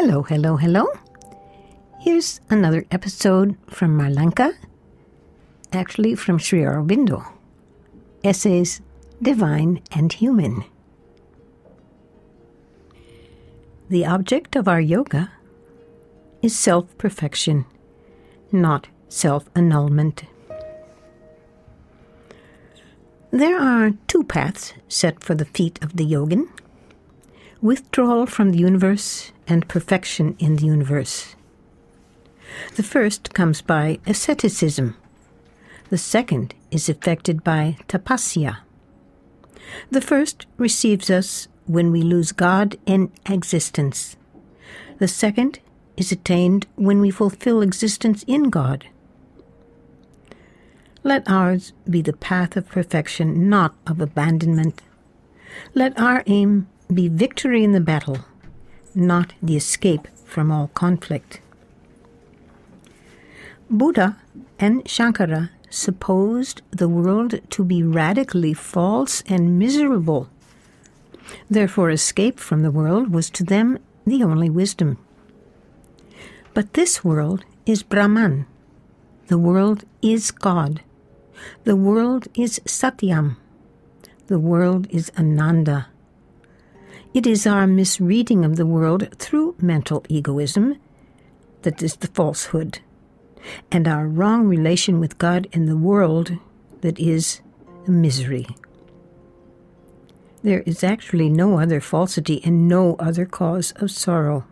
Hello, hello, hello. Here's another episode from Marlanka, actually from Sri Aurobindo. Essays, Divine and Human. The object of our yoga is self-perfection, not self-annulment. There are two paths set for the feet of the yogin: withdrawal from the universe and perfection in the universe. The first comes by asceticism. The second is effected by tapasya. The first receives us when we lose God in existence. The second is attained when we fulfill existence in God. Let ours be the path of perfection, not of abandonment. Let our aim be victory in the battle, not the escape from all conflict. Buddha and Shankara supposed the world to be radically false and miserable. Therefore, escape from the world was to them the only wisdom. But this world is Brahman. The world is God. The world is Satyam. The world is Ananda. It is our misreading of the world through mental egoism that is the falsehood, and our wrong relation with God and the world that is the misery. There is actually no other falsity and no other cause of sorrow.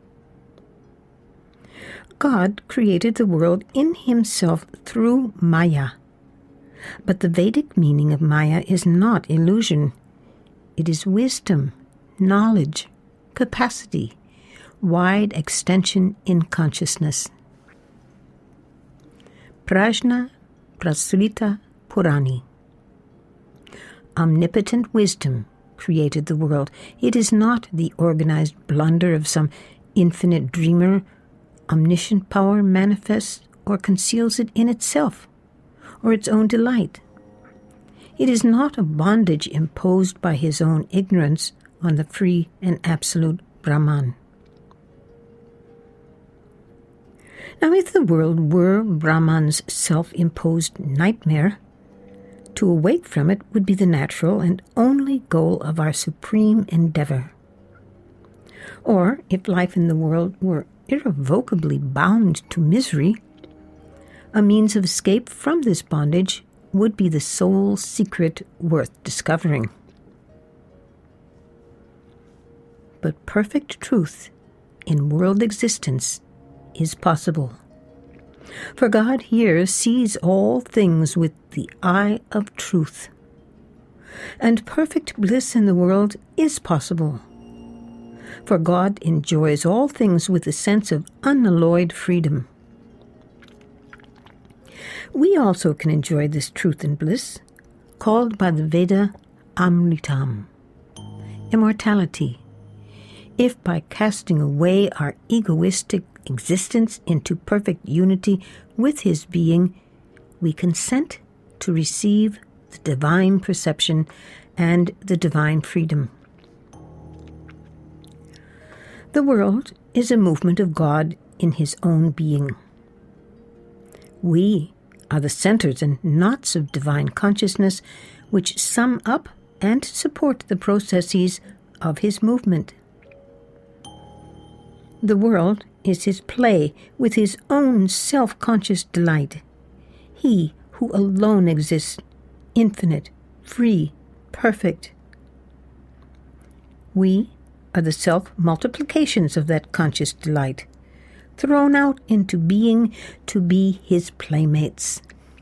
God created the world in himself through Maya. But the Vedic meaning of Maya is not illusion. It is wisdom, knowledge, capacity, wide extension in consciousness. Prajna Prasrita Purani. Omnipotent wisdom created the world. It is not the organized blunder of some infinite dreamer. Omniscient power manifests or conceals it in itself, or its own delight. It is not a bondage imposed by his own ignorance on the free and absolute Brahman. Now, if the world were Brahman's self-imposed nightmare, to awake from it would be the natural and only goal of our supreme endeavor. Or, if life in the world were irrevocably bound to misery, a means of escape from this bondage would be the sole secret worth discovering. But perfect truth in world existence is possible. For God here sees all things with the eye of truth. And perfect bliss in the world is possible. For God enjoys all things with a sense of unalloyed freedom. We also can enjoy this truth and bliss, called by the Veda Amritam, immortality, if by casting away our egoistic existence into perfect unity with his being, we consent to receive the divine perception and the divine freedom. The world is a movement of God in his own being. We are the centers and knots of divine consciousness which sum up and support the processes of his movement. The world is his play with his own self-conscious delight. He who alone exists, infinite, free, perfect. We are the self-multiplications of that conscious delight, thrown out into being to be his playmates.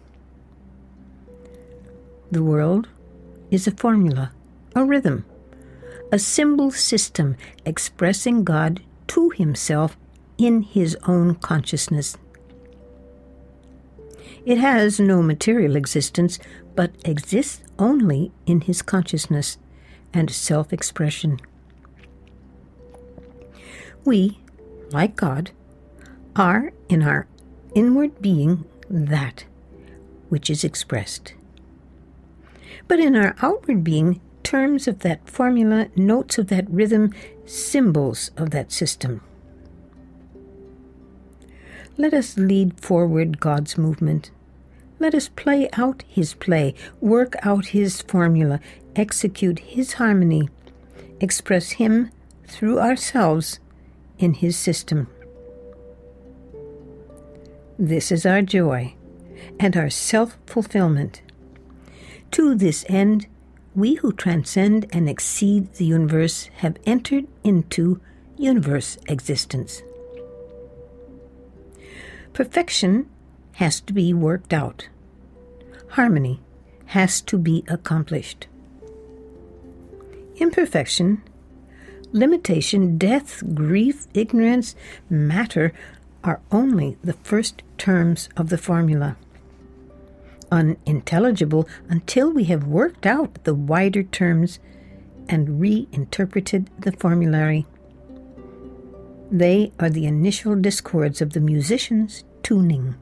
The world is a formula, a rhythm, a symbol system expressing God to himself in his own consciousness. It has no material existence, but exists only in his consciousness and self-expression. We, like God, are in our inward being that which is expressed. But in our outward being, terms of that formula, notes of that rhythm, symbols of that system. Let us lead forward God's movement. Let us play out His play, work out His formula, execute His harmony, express Him through ourselves in His system. This is our joy and our self-fulfillment. To this end, we who transcend and exceed the universe have entered into universe existence. Perfection has to be worked out. Harmony has to be accomplished. Imperfection, limitation, death, grief, ignorance, matter are only the first terms of the formula. Unintelligible until we have worked out the wider terms and reinterpreted the formulary. They are the initial discords of the musician's tuning.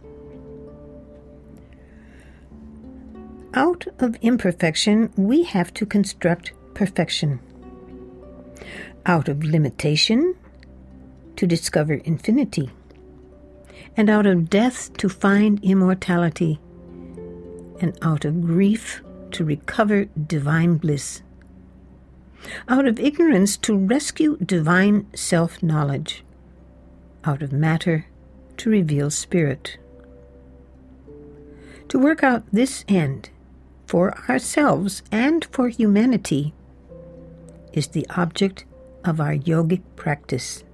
Out of imperfection, we have to construct perfection. Out of limitation, to discover infinity. And out of death, to find immortality. And out of grief, to recover divine bliss. Out of ignorance, to rescue divine self-knowledge. Out of matter, to reveal spirit. To work out this end, for ourselves and for humanity, is the object of our yogic practice.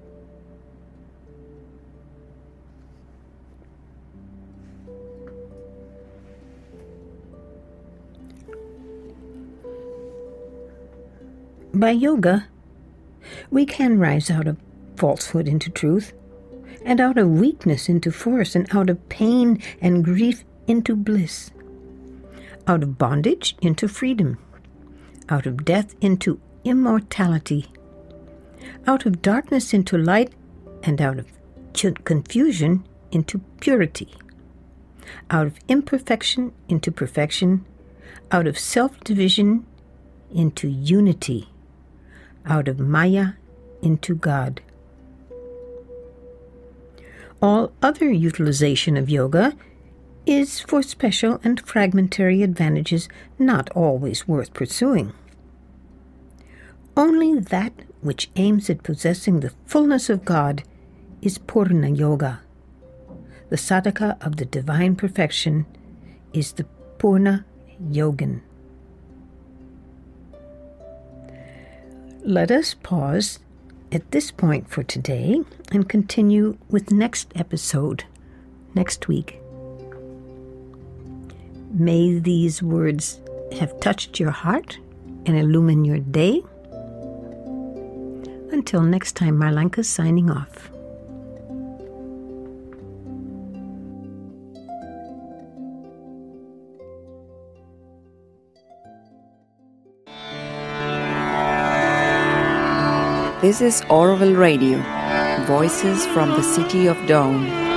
By yoga, we can rise out of falsehood into truth, and out of weakness into force, and out of pain and grief into bliss, out of bondage into freedom, out of death into immortality, out of darkness into light, and out of confusion into purity, out of imperfection into perfection, out of self-division into unity, out of Maya into God. All other utilization of yoga is for special and fragmentary advantages not always worth pursuing. Only that which aims at possessing the fullness of God is Purna Yoga. The sadhaka of the divine perfection is the Purna Yogin. Let us pause at this point for today and continue with next episode next week. May these words have touched your heart and illumine your day. Until next time, Marlanka signing off. This is Oroville Radio, voices from the City of Dawn.